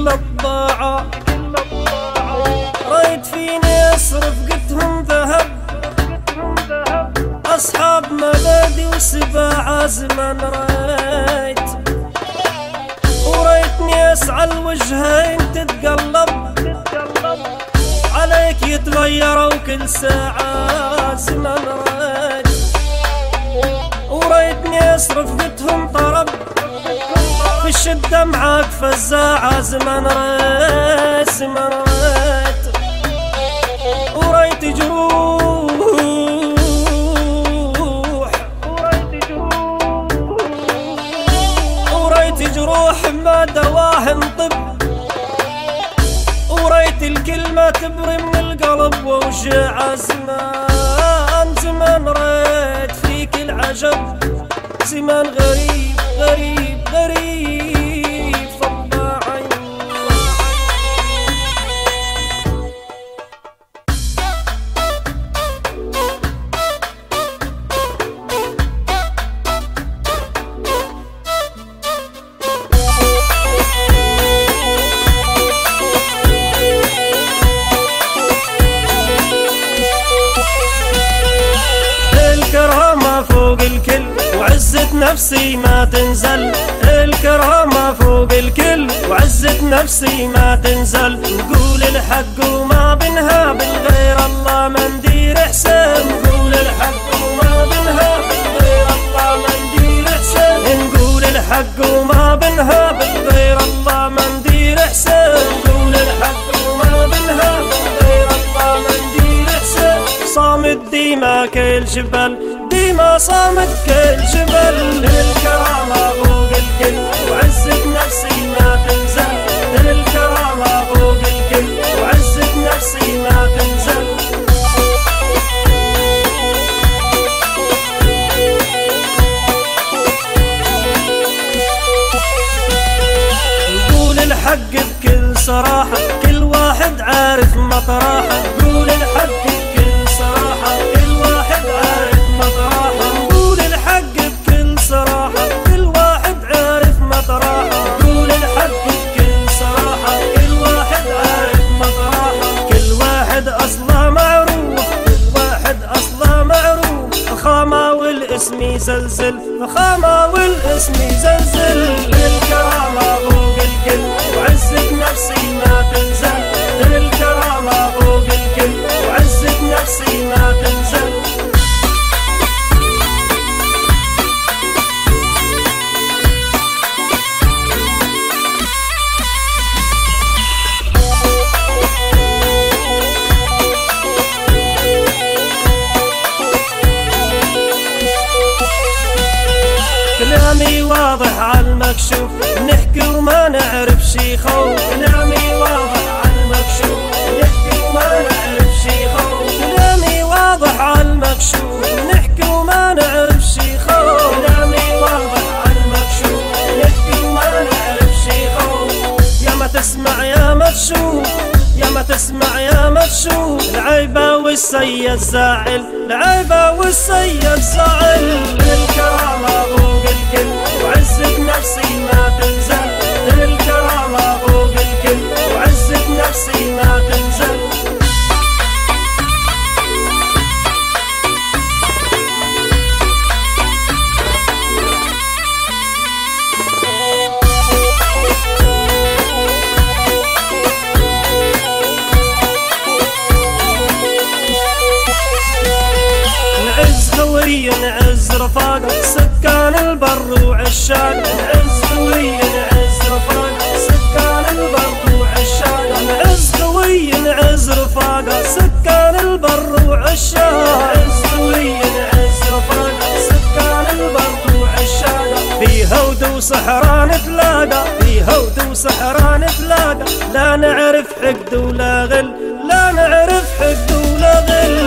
كل الضاعة. رايد فيني اصرف قتهم ذهب، اصحاب مبادئ وسباعة زمان رايت، وريتني اسعى الوجهين تتقلب، عليك يتغيروا كل ساعة زمان رايت، وريتني اصرف قتهم طرب، في الشدة معاك فزاعة زمان ريت زمان ريت، وريت جروح وريت جروح ما دواهم طب، وريت الكلمة تبري من القلب ووجع زمان زمان ريت فيك العجب، زمان غريب غريب غريب فضى عين. الكرامة فوق الكل وعزة نفسي ما تنزل، الكرامة فوق الكل وعزة نفسي ما تنزل، نقول الحق وما بنهاب غير الله ما ندير حساب، نقول الحق وما بنهاب غير الله ما ندير حساب، نقول الحق وما بنهاب غير الله ما ندير حساب، نقول الحق وما بنهاب غير الله ما ندير حساب. صامد ديما كالجبل ديما صامد كالجبل، الكرامة فوق الكل وعزة نفسي ما تنزل، الكرامة فوق الكل وعزة نفسي ما تنزل. نقول الحق بكل صراحة، كل واحد عارف مطرحه، نقول الحق بكل صراحة، كل واحد عارف مطرحه، نقول الحق بكل صراحة، كل واحد عارف مطرحه، نقول الحق بكل صراحة، كل واحد عارف مطرحه، كل واحد أصله معروف، كل واحد أصله معروف، فخامة والاسم يزلزل، فخامة والاسم يزلزل، الكرامة فوق الكل وعزة نفسي ما تنزل، الكرامة فوق الكل وعزة نفسي ما تنزل. كلامي واضح عالمكشوف، نحكي وما نعرف شي خوف، كلامي واضح عالمكشوف، نحكي وما نعرف شي خوف، كلامي واضح عالمكشوف، نحكي وما نعرف شي خوف، كلامي واضح عالمكشوف، نحكي وما نعرف شي خوف. يا ما تسمع يا ما تشوف، يا ما تسمع يا ما تشوف، العيبة والسيد زاعل، العيبة والسيد زاعل، الكرامة فوق الكل وعزة نفسي ما تنزل، الكرامة فوق الكل وعزة نفسي ما تنزل. نعز خوي نعز رفاق سكان البر وعشاق، نعز خوي نعز رفاق سكان البر وعشاق، نعز خوي نعز رفاق سكان البر وعشاق، نعز خوي نعز رفاق سكان البر وعشاق. في هود وصحراء نتلاقى، في هود وصحراء نتلاقى، لا نعرف حقد ولا غل، لا نعرف حقد ولا غل،